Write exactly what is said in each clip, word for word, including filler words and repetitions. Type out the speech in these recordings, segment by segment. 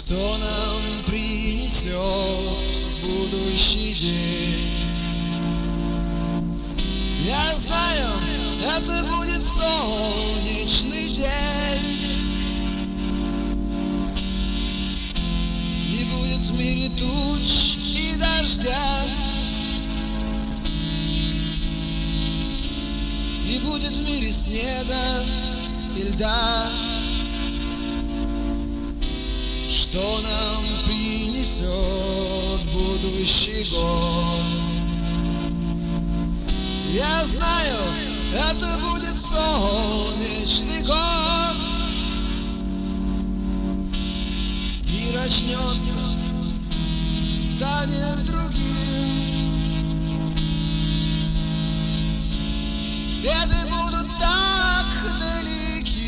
Что нам принесет будущий день? Я знаю, это будет солнечный день. Не будет в мире туч и дождя, не будет в мире снега и льда. Что нам принесет будущий год? Я знаю, это будет солнечный год. Мир очнется, станет другим. Беды будут так далеки.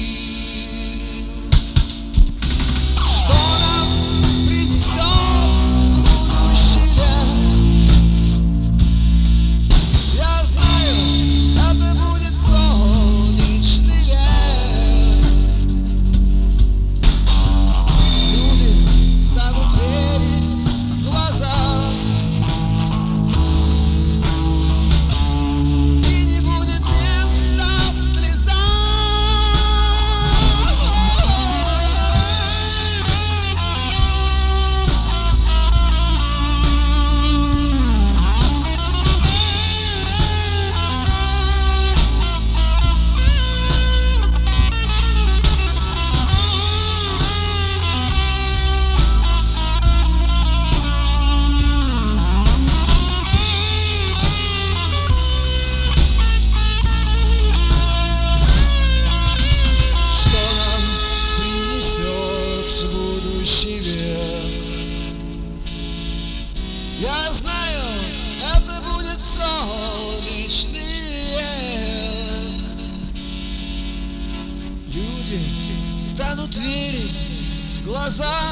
Я знаю, это будет солнечный век. Люди станут верить в глаза.